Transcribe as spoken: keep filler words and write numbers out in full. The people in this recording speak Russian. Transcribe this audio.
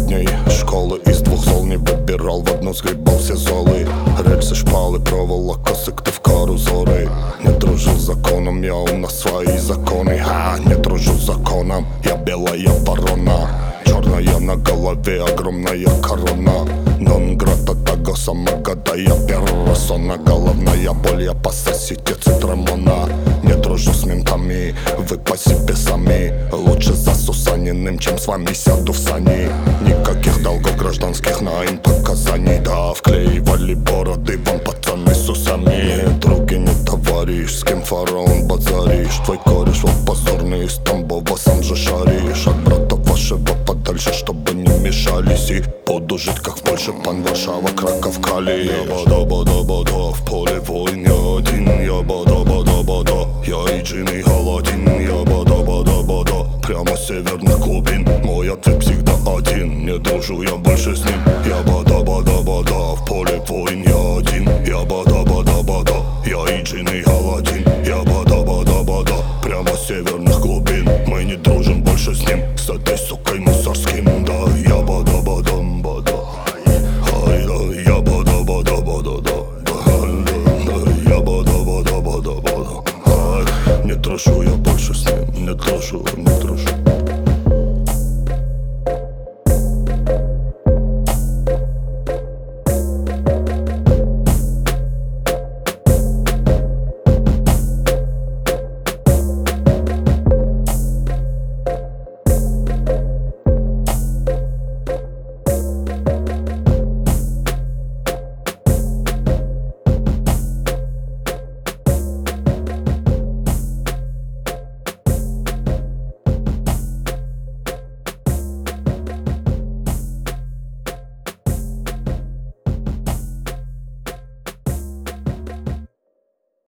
дней школы из двух зол не выбирал, в одну сгребал все золы. Рельсы, шпалы, проволока, сыктывка, узоры. Не дружу с законом, я у нас свои законы. а, Не дружу с законом, я белая ворона. Черная на голове, огромная корона. Нон-грата того самого, да я персона. Головная боль, я по соседе цитрамона. Не дружу с ментами, вы по себе сами. Лучше за Сусаниным, чем с вами сяду в сани. Никаких долгов гражданских на им показаний. Да, вклеивали бороды вам пацаны с усами. Не други, не товарищ, с кем фараон базаришь. Твой кореш вот позорный, из Тамбова сам же шаришь. От брата вашего подальше, чтобы не мешались. И буду жить как в Польше, пан Варшава, Краков, Кали. Я бада-бада-бада, в поле войны один. Я бада-бада-бада, я и Джинни Галадин. Я бада-бада-бада, прямо с северных глубин. Мой ответ всегда один, не дружу я больше с ним. Я бада-бада-бада, в поле войн я один. Я бада-бада-бада, я и Джинни Галадин. Я бада-бада-бада, прямо с северных глубин. Мы не дружим больше с ним, с этой сукой мусорским. Да, я бада-бада-бада, ай, да, я бада-бада-бада, я бада-бада-бада, ай, не дружу я больше с ним, не дружу.